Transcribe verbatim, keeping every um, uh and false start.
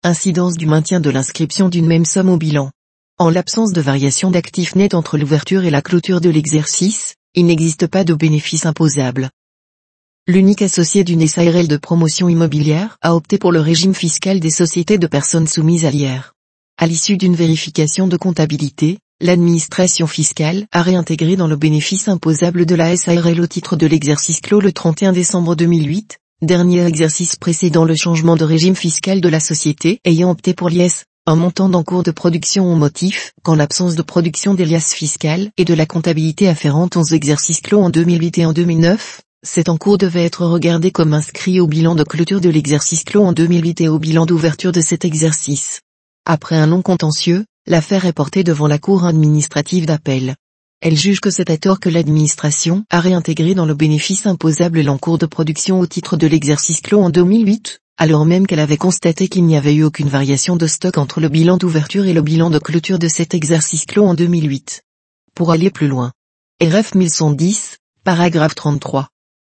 Incidence du maintien de l'inscription d'une même somme au bilan. En l'absence de variation d'actifs nets entre l'ouverture et la clôture de l'exercice, il n'existe pas de bénéfice imposable. L'unique associé d'une S A R L de promotion immobilière a opté pour le régime fiscal des sociétés de personnes soumises à l'I R. À l'issue d'une vérification de comptabilité, l'administration fiscale a réintégré dans le bénéfice imposable de la S A R L au titre de l'exercice clos le trente et un décembre deux mille huit, dernier exercice précédant le changement de régime fiscal de la société ayant opté pour l'I S, un montant d'encours de production au motif qu'en l'absence de production des liasses fiscales et de la comptabilité afférente aux exercices clos en deux mille huit et en deux mille neuf, cet encours devait être regardé comme inscrit au bilan de clôture de l'exercice clos en deux mille huit et au bilan d'ouverture de cet exercice. Après un long contentieux, l'affaire est portée devant la Cour administrative d'appel. Elle juge que c'est à tort que l'administration a réintégré dans le bénéfice imposable l'encours de production au titre de l'exercice clos en deux mille huit, alors même qu'elle avait constaté qu'il n'y avait eu aucune variation de stock entre le bilan d'ouverture et le bilan de clôture de cet exercice clos en deux mille huit. Pour aller plus loin. R F mille cent dix, paragraphe trente-trois.